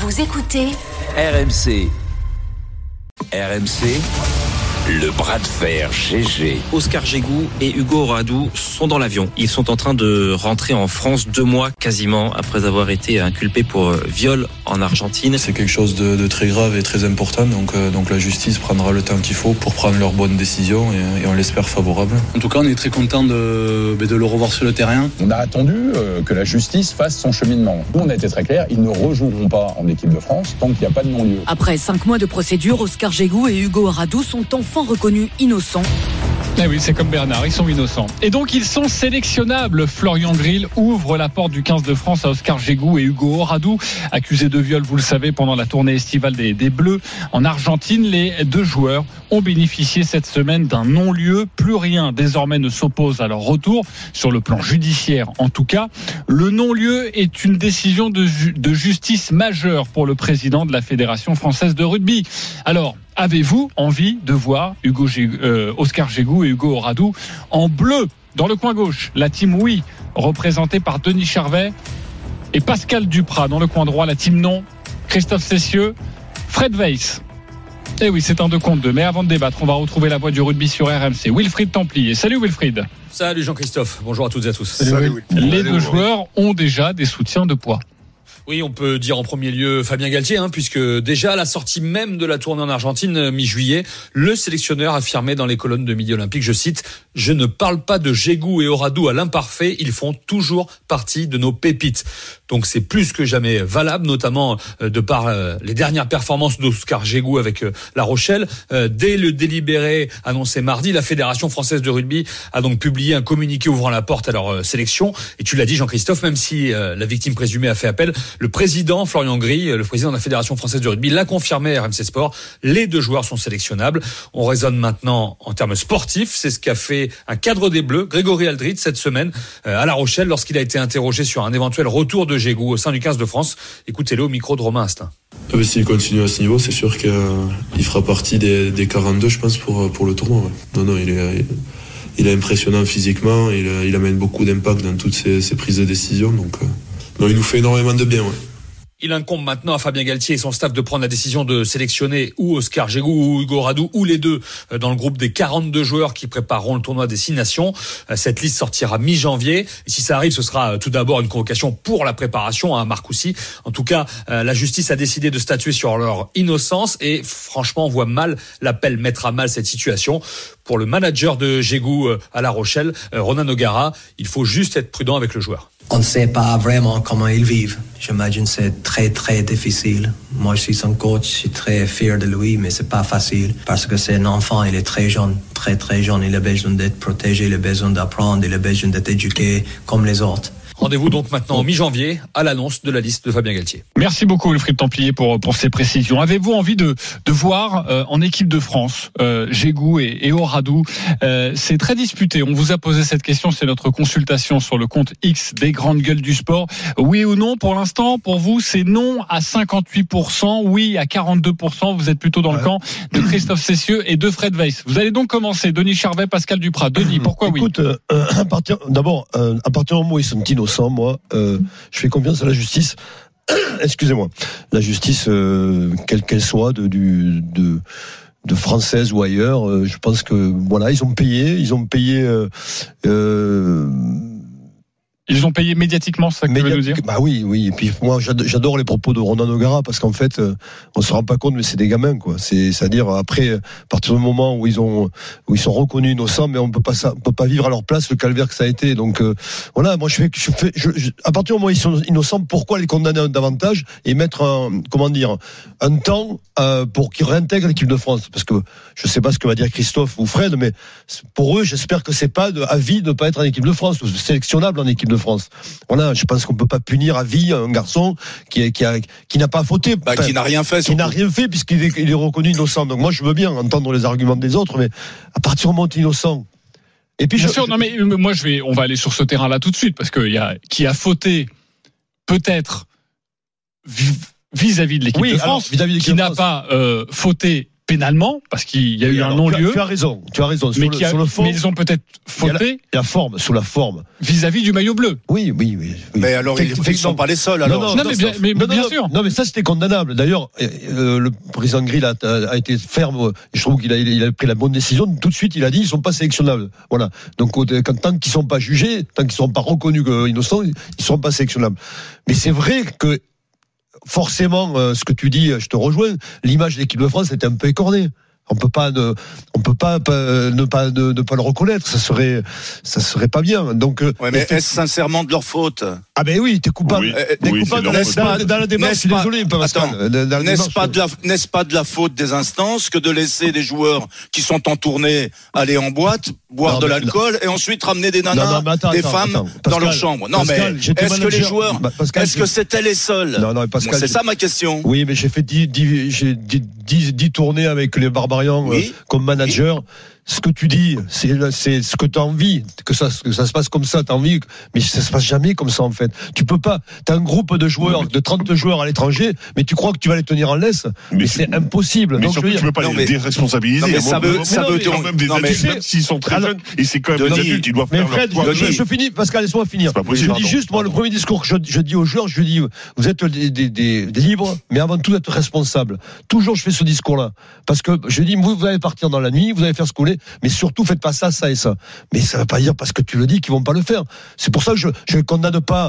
Vous écoutez RMC. RMC, le bras de fer GG. Oscar Jégou et Hugo Radou sont dans l'avion. Ils sont en train de rentrer en France 2 mois quasiment après avoir été inculpés pour viol en Argentine. C'est quelque chose de très grave et très important. Donc la justice prendra le temps qu'il faut pour prendre leurs bonnes décisions et on l'espère favorable. En tout cas, on est très content de le revoir sur le terrain. On a attendu que la justice fasse son cheminement. Nous, on a été très clairs, ils ne rejoueront pas en équipe de France tant qu'il n'y a pas de non-lieu. Après 5 mois de procédure, Oscar Jégou et Hugo Radou sont enfin reconnus innocents. Eh oui, c'est comme Bernard, ils sont innocents. Et donc ils sont sélectionnables. Florian Grill ouvre la porte du 15 de France à Oscar Jégou et Hugo Radou, accusés de viol, vous le savez, pendant la tournée estivale des Bleus en Argentine. Les 2 joueurs ont bénéficié cette semaine d'un non-lieu. Plus rien désormais ne s'oppose à leur retour, sur le plan judiciaire en tout cas. Le non-lieu est une décision de justice majeure pour le président de la Fédération française de rugby. Alors, avez-vous envie de voir Oscar Jégou et Hugo Radou en bleu dans le coin gauche? La team oui, représentée par Denis Charvet et Pascal Duprat. Dans le coin droit, la team non, Christophe Cessieux, Fred Weiss. Eh oui, c'est un 2 contre 2. Mais avant de débattre, on va retrouver la voix du rugby sur RMC. Wilfried Templier. Salut Wilfried. Salut Jean-Christophe. Bonjour à toutes et à tous. Salut. Les 2 joueurs ont déjà des soutiens de poids. Oui, on peut dire en premier lieu Fabien Galtier, puisque déjà à la sortie même de la tournée en Argentine, mi-juillet, le sélectionneur affirmait dans les colonnes de Midi Olympique, je cite, « Je ne parle pas de Jégou et Radou à l'imparfait, ils font toujours partie de nos pépites ». Donc c'est plus que jamais valable, notamment de par les dernières performances d'Oscar Jégou avec La Rochelle. Dès le délibéré annoncé mardi, la Fédération française de rugby a donc publié un communiqué ouvrant la porte à leur sélection. Et tu l'as dit Jean-Christophe, même si la victime présumée a fait appel, le président Florian Grill, le président de la Fédération française de rugby, l'a confirmé à RMC Sport. Les 2 joueurs sont sélectionnables. On raisonne maintenant en termes sportifs. C'est ce qu'a fait un cadre des Bleus, Grégory Aldrit, cette semaine à La Rochelle, lorsqu'il a été interrogé sur un éventuel retour de Jégou au sein du 15 de France. Écoutez-le au micro de Romain Astin. S'il continue à ce niveau, c'est sûr qu'il fera partie des 42, je pense, pour le tournoi. Ouais. Non, il est impressionnant physiquement, il amène beaucoup d'impact dans toutes ses prises de décision. Donc, il nous fait énormément de bien. Ouais. Il incombe maintenant à Fabien Galtier et son staff de prendre la décision de sélectionner ou Oscar Jégou ou Hugo Radou ou les 2 dans le groupe des 42 joueurs qui prépareront le tournoi des 6 nations. Cette liste sortira mi-janvier. Et si ça arrive, ce sera tout d'abord une convocation pour la préparation à Marcoussis. En tout cas, la justice a décidé de statuer sur leur innocence et franchement, on voit mal l'appel mettre à mal cette situation. Pour le manager de Jégou à La Rochelle, Ronan O'Gara, il faut juste être prudent avec le joueur. On ne sait pas vraiment comment ils vivent. J'imagine que c'est très très difficile. Moi je suis son coach, je suis très fier de lui, mais c'est pas facile parce que c'est un enfant, il est très jeune, très très jeune. Il a besoin d'être protégé, il a besoin d'apprendre, il a besoin d'être éduqué comme les autres. Rendez-vous donc maintenant en mi-janvier à l'annonce de la liste de Fabien Galtier. Merci beaucoup Wilfried Templier pour ces précisions. Avez-vous envie de voir en équipe de France Jégou et Radou? C'est très disputé. On vous a posé cette question, c'est notre consultation sur le compte X des grandes gueules du sport. Oui ou non? Pour l'instant, pour vous, c'est non à 58%, oui à 42%. Vous êtes plutôt dans le camp de Christophe Cessieux et de Fred Weiss. Vous allez donc commencer. Denis Charvet, Pascal Duprat. Denis, pourquoi oui? Écoute, à partir du moment où ils sont innocents, moi, je fais confiance à la justice. Excusez-moi. La justice, quelle qu'elle soit, de française ou ailleurs, je pense que voilà, ils ont payé. Ils ont payé médiatiquement, c'est ça que tu veux nous dire? Bah oui. Et puis moi, j'adore les propos de Ronan O'Gara parce qu'en fait, on se rend pas compte, mais c'est des gamins, quoi. C'est-à-dire après, à partir du moment où ils sont reconnus innocents, mais on peut pas vivre à leur place le calvaire que ça a été. Donc voilà, moi à partir du moment où ils sont innocents, pourquoi les condamner davantage et mettre un temps pour qu'ils réintègrent l'équipe de France? Parce que je sais pas ce que va dire Christophe ou Fred, mais pour eux, j'espère que c'est pas à vie de pas être en équipe de France, ou sélectionnable en équipe de France. Voilà, je pense qu'on peut pas punir à vie un garçon qui n'a pas fauté, qui n'a rien fait, qui n'a rien fait puisqu'il est reconnu innocent. Donc moi je veux bien entendre les arguments des autres, mais à partir du moment où tu es innocent. Et puis bien sûr, non mais moi on va aller sur ce terrain-là tout de suite parce que qui a fauté peut-être vis-à-vis de l'équipe de France, qui n'a pas fauté pénalement, parce qu'il y a eu un non-lieu. Tu as raison. Sur le fond, mais ils ont peut-être fauté. La forme, sous la forme. Vis-à-vis du maillot bleu. Oui. Mais alors, ils ne sont pas les seuls, alors. Non, mais bien sûr. Non, mais ça, c'était condamnable. D'ailleurs, le président Grill a été ferme. Je trouve qu'il a pris la bonne décision. Tout de suite, il a dit, ils sont pas sélectionnables. Voilà. Donc, tant qu'ils sont pas jugés, tant qu'ils sont pas reconnus innocents, ils sont pas sélectionnables. Mais c'est vrai que, forcément, ce que tu dis, je te rejoins, l'image de l'équipe de France était un peu écornée. On peut pas ne pas le reconnaître. Ça serait pas bien. Donc, mais est-ce sincèrement de leur faute? Ah ben oui, t'es coupable. T'es coupable dans la démarche. Je suis désolé, Pascal. N'est-ce pas de la faute des instances que de laisser des joueurs qui sont en tournée aller en boîte, boire de l'alcool et ensuite ramener des nanas, des femmes dans leur chambre? Non, mais est-ce que les joueurs, est-ce que c'était les seuls? Non, Pascal. C'est ça ma question. Oui, mais j'ai fait 10 tournées avec les Barbarians comme manager. Ce que tu dis, c'est ce que tu as envie, que ça se passe comme ça, tu as envie, mais ça se passe jamais comme ça en fait. Tu peux pas, tu as un groupe de joueurs, de 30 joueurs à l'étranger, mais tu crois que tu vas les tenir en laisse, mais c'est impossible. Mais donc surtout, tu peux pas les déresponsabiliser. Mais ça veut quand même des adultes, même s'ils sont très jeunes, et c'est quand même des adultes, ils doivent faire leur choix. Je finis, Pascal, laisse-moi finir. Je dis juste, moi, le premier discours que je dis aux joueurs, je dis, vous êtes des libres, mais avant tout d'être responsables. Toujours, je fais ce discours-là. Parce que je dis, vous allez partir dans la nuit, vous allez faire ce que vous voulez, mais surtout, faites pas ça, ça et ça. Mais ça veut pas dire parce que tu le dis qu'ils vont pas le faire. C'est pour ça que je condamne pas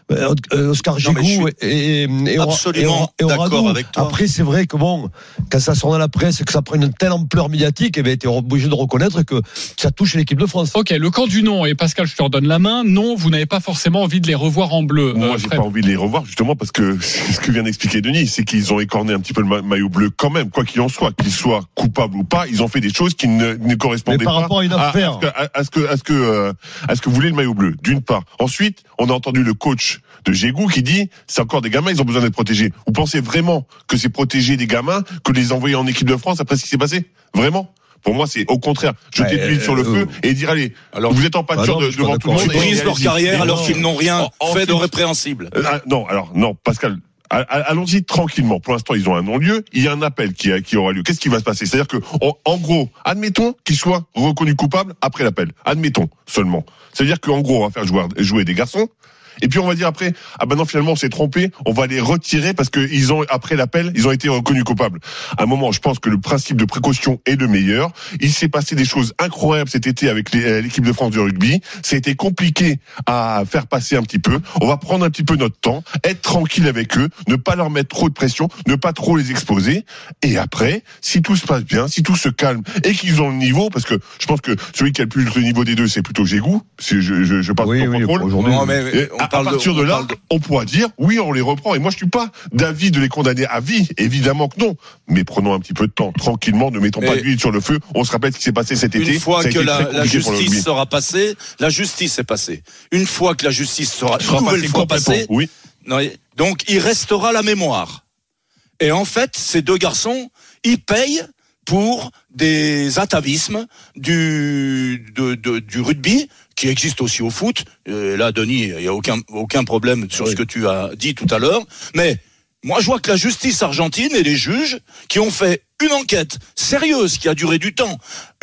Oscar Gigou et d'accord avec toi. Après, c'est vrai que bon, quand ça sort dans la presse et que ça prend une telle ampleur médiatique, eh bien, t'es obligé de reconnaître que ça touche l'équipe de France. Ok, le camp du non, et Pascal, je te redonne la main. Non, vous n'avez pas forcément envie de les revoir en bleu. Moi, j'ai pas envie de les revoir, justement, parce que ce que vient d'expliquer Denis, c'est qu'ils ont écorné un petit peu le maillot bleu quand même, quoi qu'il en soit, qu'ils soient coupables ou pas, ils ont fait des choses qui ne correspondaient pas rapport à une affaire. à ce que voulait le maillot bleu, d'une part. Ensuite, on a entendu le coach de Gégou qui dit c'est encore des gamins, ils ont besoin d'être protégés. Vous pensez vraiment que c'est protéger des gamins que de les envoyer en équipe de France après ce qui s'est passé? Vraiment? Pour moi, c'est au contraire jeter de l'huile sur le feu et dire allez, alors vous êtes en pâture devant tout le monde. Ils brisent leur carrière alors qu'ils n'ont rien fait de répréhensible. Non, Pascal. Allons-y tranquillement. Pour l'instant, ils ont un non-lieu. Il y a un appel qui aura lieu. Qu'est-ce qui va se passer? C'est-à-dire que, en gros, admettons qu'ils soient reconnus coupables après l'appel. Admettons seulement. C'est-à-dire qu'en gros, on va faire jouer des garçons. Et puis on va dire après, ah ben non, finalement on s'est trompé, on va les retirer parce que après l'appel, ils ont été reconnus coupables. À un moment, je pense que le principe de précaution est le meilleur. Il s'est passé des choses incroyables cet été avec l'équipe de France de rugby. Ça a été compliqué à faire passer un petit peu. On va prendre un petit peu notre temps, être tranquille avec eux, ne pas leur mettre trop de pression, ne pas trop les exposer. Et après, si tout se passe bien, si tout se calme et qu'ils ont le niveau, parce que je pense que celui qui a le plus le niveau des deux, c'est plutôt Gégou. Je parle de contrôle. Aujourd'hui. À partir de là, on pourra dire oui, on les reprend. Et moi, je suis pas d'avis de les condamner à vie, évidemment que non. Mais prenons un petit peu de temps, tranquillement, ne mettons pas d'huile sur le feu. On se rappelle ce qui s'est passé cet été. Une fois que la justice sera passée, la justice est passée. Une fois que la justice sera une nouvelle fois passée, oui. Donc il restera la mémoire. Et en fait, ces deux garçons, ils payent pour des atavismes du rugby qui existe aussi au foot. Là, Denis, il n'y a aucun problème sur ce que tu as dit tout à l'heure. Mais moi, je vois que la justice argentine et les juges qui ont fait une enquête sérieuse qui a duré du temps,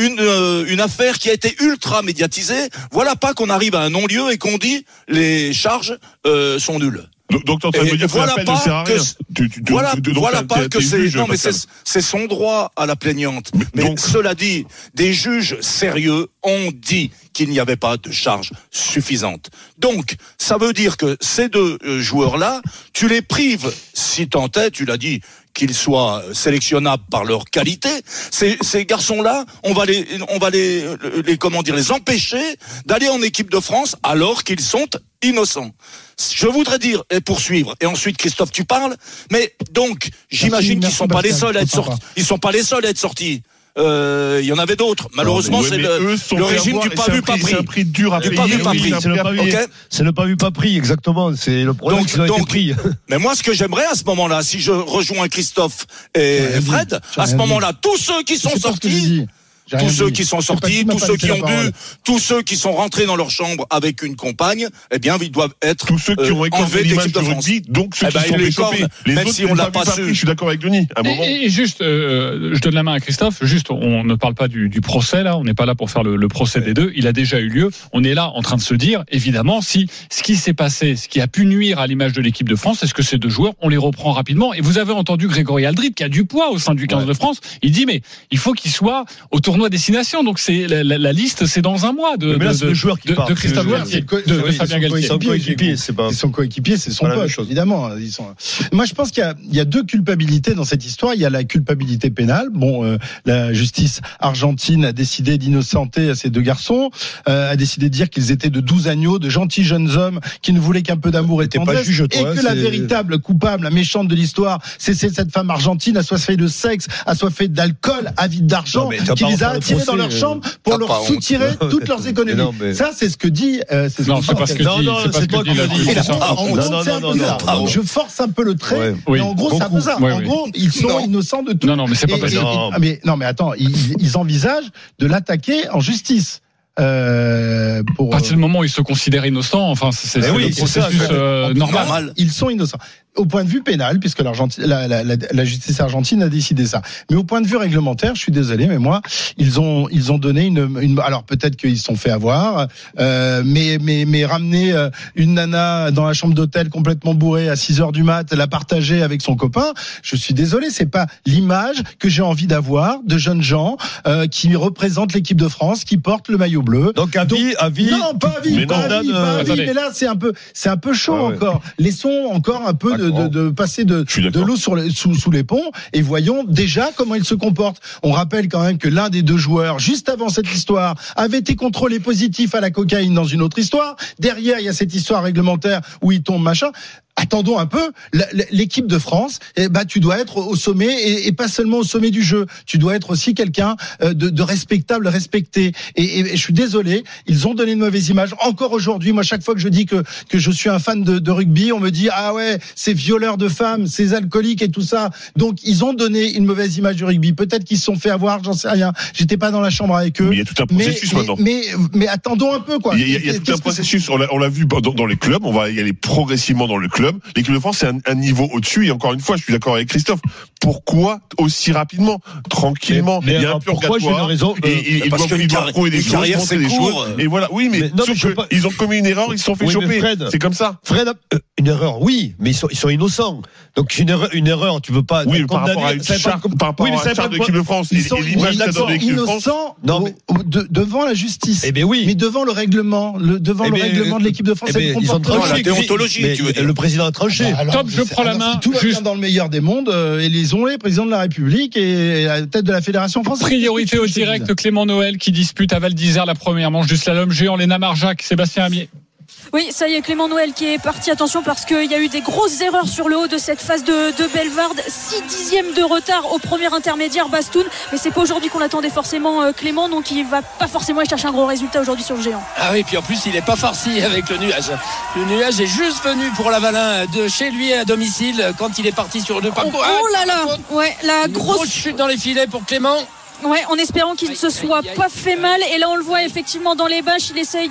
une affaire qui a été ultra médiatisée, voilà pas qu'on arrive à un non-lieu et qu'on dit les charges sont nulles. Donc t'es en train de me dire que l'appel ne sert à rien. Voilà pas que c'est... Non, mais c'est son droit à la plaignante. Mais cela dit, des juges sérieux ont dit qu'il n'y avait pas de charge suffisante. Donc, ça veut dire que ces deux joueurs-là, tu les prives, si tant est, tu l'as dit, qu'ils soient sélectionnables par leur qualité. Ces garçons-là, on va les empêcher d'aller en équipe de France alors qu'ils sont innocents. Je voudrais dire et poursuivre. Et ensuite, Christophe, tu parles. Mais donc, j'imagine qu'ils sont pas les seuls à être sortis. Ils sont pas les seuls à être sortis. Il y en avait d'autres. Malheureusement, c'est le régime du pas vu pas pris. C'est un prix dur à payer. C'est le pas vu pas pris, exactement. C'est le problème qu'ils ont été pris. Mais moi, ce que j'aimerais à ce moment-là, si je rejoins Christophe et Fred, à ce moment-là, tous ceux qui sont sortis, tous ceux qui sont sortis, tous ceux qui ont bu, tous ceux qui sont rentrés dans leur chambre avec une compagne, eh bien, ils doivent être tous ceux qui ont écorné l'image de rugby, donc ceux qui sont échopés. Les autres, si on l'a pas su. Je suis d'accord avec Denis. Et juste, je donne la main à Christophe. Juste, on ne parle pas du procès là. On n'est pas là pour faire le procès des deux. Il a déjà eu lieu. On est là en train de se dire, évidemment, si ce qui s'est passé, ce qui a pu nuire à l'image de l'équipe de France, est-ce que ces deux joueurs, on les reprend rapidement? Et vous avez entendu Grégory Aldrit, qui a du poids au sein du 15 de France. Il dit, mais il faut qu'il soit au tournoi destination. Donc c'est la liste, c'est dans un mois de Christophe Galtier, de Fabien Galtier. Son coéquipier, c'est son pote, évidemment. Moi, je pense qu'il y a deux culpabilités dans cette histoire. Il y a la culpabilité pénale. Bon, la justice argentine a décidé d'innocenter ces deux garçons, a décidé de dire qu'ils étaient de 12 agneaux, de gentils jeunes hommes qui ne voulaient qu'un peu d'amour et de tendresse, et que la véritable coupable, la méchante de l'histoire, c'est cette femme argentine assoiffée de sexe, assoiffée d'alcool, avide d'argent, qui les a attirés dans leur chambre pour leur soutirer toutes leurs économies. Ça, c'est ce que dit. Non, c'est pas ce que dit. Je force un peu le trait, mais en gros, c'est un peu ça. En gros, ils sont innocents de tout. Non, mais c'est pas possible. Mais attends, ils envisagent de l'attaquer en justice. À partir du moment où ils se considèrent innocents, enfin, c'est le processus normal. Ils sont innocents. Au point de vue pénal, puisque la justice argentine a décidé ça. Mais au point de vue réglementaire, je suis désolé, mais moi, ils ont donné une alors peut-être qu'ils se sont fait avoir, mais ramener une nana dans la chambre d'hôtel complètement bourrée à 6h du mat, la partager avec son copain, je suis désolé, c'est pas l'image que j'ai envie d'avoir de jeunes gens qui représentent l'équipe de France, qui portent le maillot bleu. Donc à vie. Non, pas à vie, mais là c'est un peu chaud encore. Laissons encore un peu de passer de l'eau sous les ponts et voyons déjà comment ils se comportent. On rappelle quand même que l'un des deux joueurs, juste avant cette histoire, avait été contrôlé positif à la cocaïne dans une autre histoire. Derrière, il y a cette histoire réglementaire où il tombe machin. Attendons un peu, l'équipe de France, tu dois être au sommet et pas seulement au sommet du jeu. Tu dois être aussi quelqu'un de respectable, respecté. Et je suis désolé, ils ont donné une mauvaise image. Encore aujourd'hui, moi, chaque fois que je dis que je suis un fan de rugby, on me dit ah ouais, c'est violeur de femmes, c'est alcoolique et tout ça. Donc ils ont donné une mauvaise image du rugby. Peut-être qu'ils se sont fait avoir, j'en sais rien. J'étais pas dans la chambre avec eux. Mais il y a tout un processus maintenant. Mais attendons un peu quoi. Il y a tout un processus. On l'a vu dans les clubs. On va y aller progressivement dans le club. L'équipe de France, c'est un niveau au-dessus. Et encore une fois, je suis d'accord avec Christophe. Pourquoi aussi rapidement, tranquillement? Il y a un purgatoire. J'ai une raison. Et ils doivent trouver des choses, montrer des choses. Et voilà. Oui, mais ils ont commis une erreur, ils se sont fait choper. C'est comme ça. Fred, une erreur, oui, mais ils sont innocents. Donc une erreur, tu veux pas. Oui, par rapport à une charte de l'équipe de France. Ils sont innocents devant la justice. Eh bien oui. Mais devant le règlement, devant le règlement de l'équipe de France. Ils ont tranché. La déontologie, tu veux dire. Le président a tranché. Top, je prends la main. Si tout va bien dans le meilleur des mondes, élisons les présidents de la République et à la tête de la Fédération française. Priorité au direct, Clément Noël qui dispute à Val d'Isère la première manche du slalom géant. Léna Marjac, Sébastien Amier. Oui, ça y est, Clément Noël qui est parti. Attention parce qu'il y a eu des grosses erreurs sur le haut de cette phase de Bellevarde. 6 dixièmes de retard au premier intermédiaire Bastoun. Mais c'est pas aujourd'hui qu'on l'attendait forcément, Clément. Donc il va pas forcément aller chercher un gros résultat aujourd'hui sur le géant. Ah oui, puis en plus il est pas farci avec le nuage. Le nuage est juste venu pour Lavalin de chez lui à domicile quand il est parti sur deux parcours. Oh là là, ouais, la grosse chute dans les filets pour Clément. Ouais, en espérant qu'il ne se soit pas fait mal. Et là on le voit effectivement dans les bâches,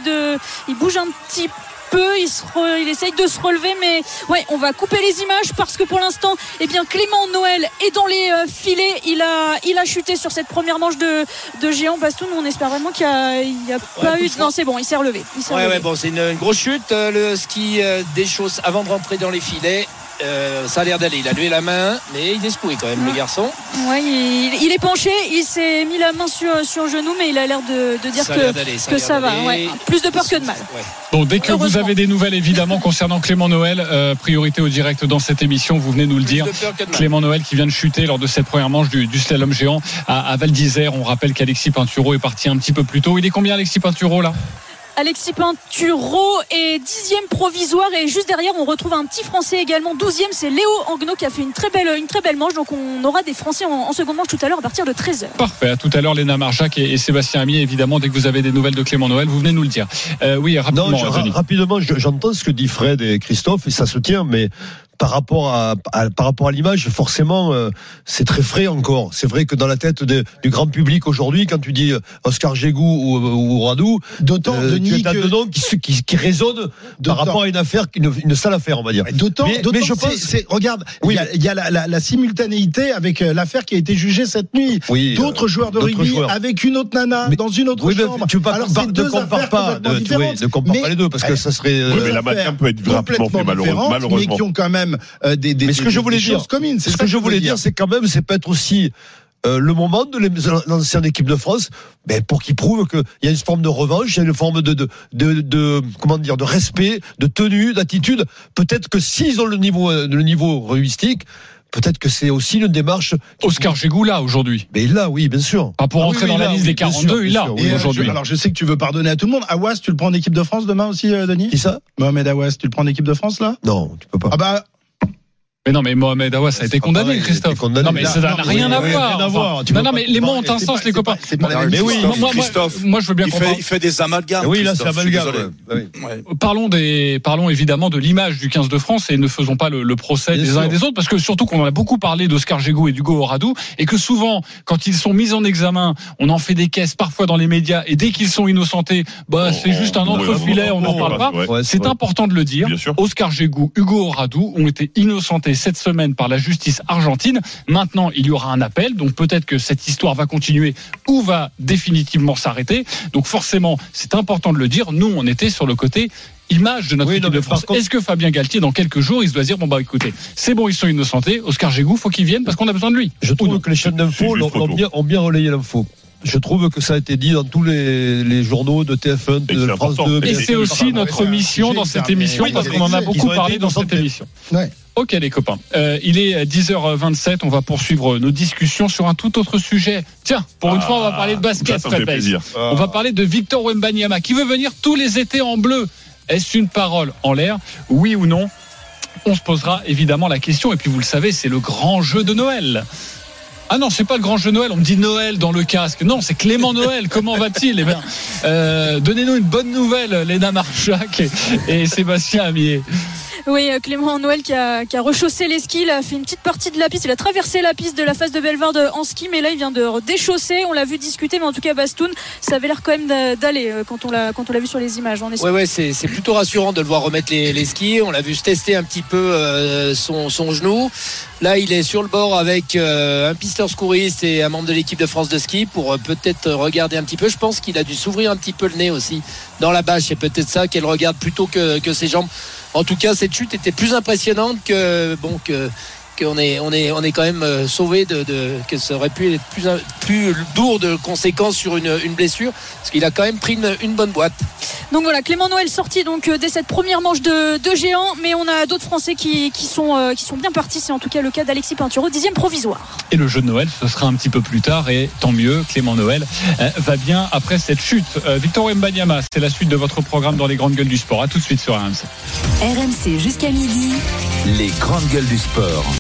il bouge un petit peu, il essaye de se relever, mais ouais, on va couper les images parce que pour l'instant, Clément Noël est dans les filets. Il a chuté sur cette première manche de géant Bastoun. On espère vraiment qu'il y a pas eu. Non, c'est bon, il s'est relevé. Bon, c'est une grosse chute. Le ski déchausse avant de rentrer dans les filets. Ça a l'air d'aller, il a levé la main mais il est secoué quand même le garçon. Ouais, il est penché, il s'est mis la main sur le genou mais il a l'air de dire que ça va. Ouais. Plus de peur que de mal. Ouais. Bon, dès que vous avez des nouvelles évidemment concernant Clément Noël, priorité au direct dans cette émission, vous venez nous le dire. Clément Noël qui vient de chuter lors de cette première manche du slalom géant à Val d'Isère. On rappelle qu'Alexis Pinturo est parti un petit peu plus tôt. Il est combien Alexis Pinturo là? Alexis Pinturo est 10e provisoire et juste derrière on retrouve un petit Français également 12e, c'est Léo Anguenot qui a fait une très belle manche. Donc on aura des Français en seconde manche tout à l'heure à partir de 13h. Parfait, à tout à l'heure Léna Marjac et Sébastien Amier. Évidemment dès que vous avez des nouvelles de Clément Noël vous venez nous le dire. Oui, rapidement. Rapidement, j'entends ce que dit Fred et Christophe et ça se tient, mais par rapport à l'image, forcément, c'est très frais encore. C'est vrai que dans la tête du grand public aujourd'hui, quand tu dis Oscar Jégou ou Radou, d'autant Denis tu as deux noms qui résonnent par rapport à une affaire, une sale affaire, on va dire. D'autant je pense, regarde, il y a la simultanéité avec l'affaire qui a été jugée cette nuit. Oui, d'autres joueurs de rugby avec une autre nana dans une autre chambre. Tu peux pas, ne compare pas les deux parce que ça serait. Mais l'amalgame peut être rapidement fait malheureusement. Mais qui ont quand même des choses communes. Ce que je voulais dire, c'est quand même, c'est peut-être aussi le moment de l'ancienne équipe de France, pour qu'ils prouvent qu'il y a une forme de revanche, il y a une forme de comment dire, de respect, de tenue, d'attitude. Peut-être que s'ils ont le niveau rugbystique, peut-être que c'est aussi une démarche. Oscar Jégou là aujourd'hui. Mais là, oui, bien sûr. Pour entrer dans la liste des 42, il là aujourd'hui. Alors je sais que tu veux pardonner à tout le monde. Aouas, tu le prends en équipe de France demain aussi, Denis? Qui ça? Mohamed Aouas, tu le prends en équipe de France là? Non, tu peux pas. Ah bah. Mais non, mais Mohamed Aouas a été condamné, Christophe. Non, mais ça n'a rien à voir. Non, mais les mots ont un sens, les copains. Mais oui, Christophe. Moi, je veux bien comprendre. Il fait des amalgames. Oui, là, c'est amalgame. Parlons évidemment de l'image du 15 de France et ne faisons pas le procès des uns et des autres, parce que surtout qu'on en a beaucoup parlé d'Oscar Jégou et d'Hugo Radou, et que souvent, quand ils sont mis en examen, on en fait des caisses parfois dans les médias, et dès qu'ils sont innocentés, c'est juste un entrefilet, on n'en parle pas. C'est important de le dire. Oscar Jégou, Hugo Radou ont été innocentés cette semaine par la justice argentine. Maintenant, il y aura un appel, donc peut-être que cette histoire va continuer ou va définitivement s'arrêter. Donc forcément, c'est important de le dire. Nous, on était sur le côté image de notre équipe de France. Est-ce que Fabien Galtier, dans quelques jours, il se doit dire écoutez, c'est bon, ils sont innocentés. Oscar Jégou, faut qu'il vienne parce qu'on a besoin de lui. Je trouve que les chaînes d'infos ont bien relayé l'info. Je trouve que ça a été dit dans tous les journaux de TF1, de France 2. Et c'est aussi notre mission dans cette émission, parce qu'on en a beaucoup parlé dans cette émission. Ok les copains, il est 10h27, on va poursuivre nos discussions sur un tout autre sujet. Tiens, pour une fois on va parler de basket, on va parler de Victor Wembanyama qui veut venir tous les étés en bleu. Est-ce une parole en l'air, oui ou non? On se posera évidemment la question, et puis vous le savez, c'est le grand jeu de Noël. Ah non, c'est pas le grand jeu Noël, on me dit Noël dans le casque. Non, c'est Clément Noël, comment va-t-il? Donnez-nous une bonne nouvelle, Léna Marchac et Sébastien Amier. Oui, Clément Noël qui a rechaussé les skis, il a fait une petite partie de la piste, il a traversé la piste de la face de Bellevarde en ski, mais là il vient de déchausser, on l'a vu discuter, mais en tout cas Bastoun, ça avait l'air quand même d'aller quand on l'a vu sur les images. Ouais, c'est plutôt rassurant de le voir remettre les skis, on l'a vu se tester un petit peu son genou. Là il est sur le bord avec un pisteur secouriste et un membre de l'équipe de France de ski pour peut-être regarder un petit peu. Je pense qu'il a dû s'ouvrir un petit peu le nez aussi dans la bâche, c'est peut-être ça qu'elle regarde plutôt que ses jambes. En tout cas, cette chute était plus impressionnante qu'on est quand même sauvé que ça aurait pu être plus lourd de conséquences sur une blessure, parce qu'il a quand même pris une bonne boîte. Donc voilà, Clément Noël sorti dès cette première manche de géant, mais on a d'autres Français qui sont bien partis. C'est en tout cas le cas d'Alexis Pinturo, 10e provisoire. Et le jeu de Noël, ce sera un petit peu plus tard, et tant mieux, Clément Noël va bien après cette chute. Victor Wembanyama, c'est la suite de votre programme dans les grandes gueules du sport. À tout de suite sur RMC. RMC jusqu'à midi. Les grandes gueules du sport.